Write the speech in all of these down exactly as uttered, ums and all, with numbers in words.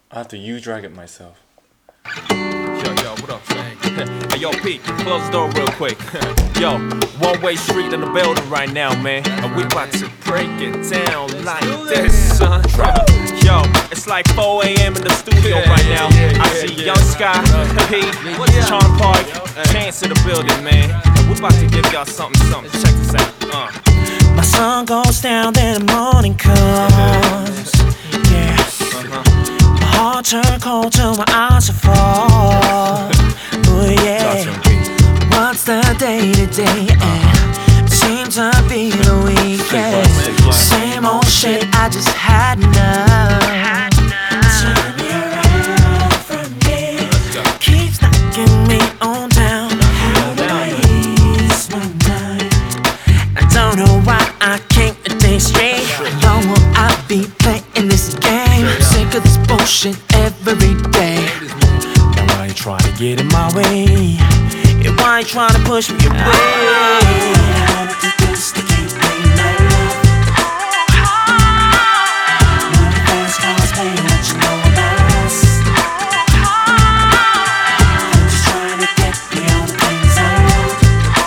I have to U drag it myself. Yo, yo, what up, Shane? Hey, yo, Pete, close the door real quick. Yo, one way street in the building right now, man. And we about to break it down like this, son. Yo, it's like four A M in the studio right now. I see Young Sky, Pete, Charm Park, Chance in the building, man. And we about to give y'all something, something. Check this out. Uh. My sun goes down, then the morning comes. Yeah. My heart turns cold till my eyes are fall. Oh yeah. What's the day today? And seems to be the weekend. Same old shit, I just had enough. Turn me around from here. Keeps knocking me on down. How do I ease my mind? I don't know why I can't think straight. How long will I be playing this game? Sick of this bullshit every day. Now why you trying to get in my way? And why you trying to push me away? I wanna do this to keep me love. None of those cars pay what you know about us. I'm just trying to get beyond the things I love.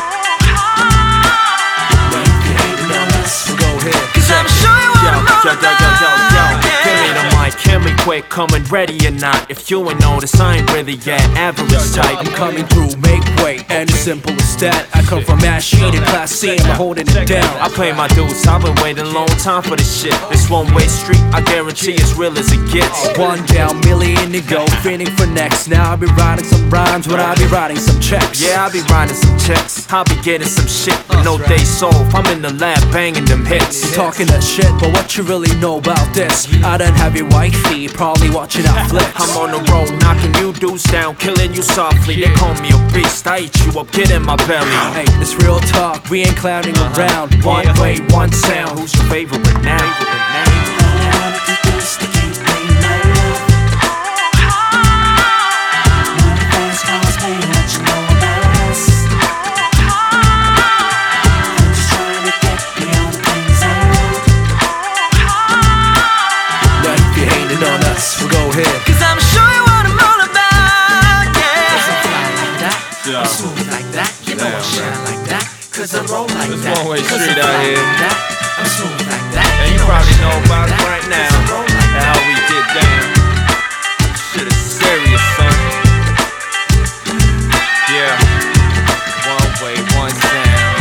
But if you ain't know us, Go ahead. cause I'm sure you Yo, wanna know yo, yo, yo, yo, yo. Give me the mic, can we quick, coming ready or not? If you ain't notice, I ain't really yet average type. I'm coming through, make way, and it's simple as that. I come from Ash Sheet in Class C, and I'm holding it down. I play my dudes, I've been waiting a long time for this shit. This one-way street, I guarantee it's real as it gets. One down, million to go, feeling for next. Now I'll be writing some rhymes, when I'll be writing some checks. Yeah, I'll be writing some checks, I'll be getting some shit with no days off. I'm in the lab banging them hits. You're talking that shit, but what you really know about this? I done have your wifey, probably watching out flicks. I'm on the road, knocking you dudes down, killing you softly. They call me a beast, I eat you up, get in my belly. Hey, it's real talk, we ain't clowning around. One way, one sound. Who's your favorite now? I wanna do this to keep me love. None of those cars pay what you know about us. I'm just trying to get beyond the things I love. Now if you hating on us, we'll go ahead. Cause I'm sure you what I'm all about, yeah. Cause I'm fly like that, I'm smooth like that. You know I shine like that, cause I roll like It's that. one-way Cause street I'm out fly here. like that, I'm smooth like that. And you know I probably shine know like about it that, right cause now. I roll like that. How we get down. Shit is serious, son. Yeah. One way, one sound.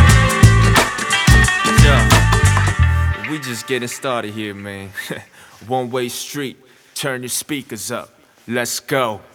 Yeah. We just getting started here, man. One way street. Turn your speakers up. Let's go.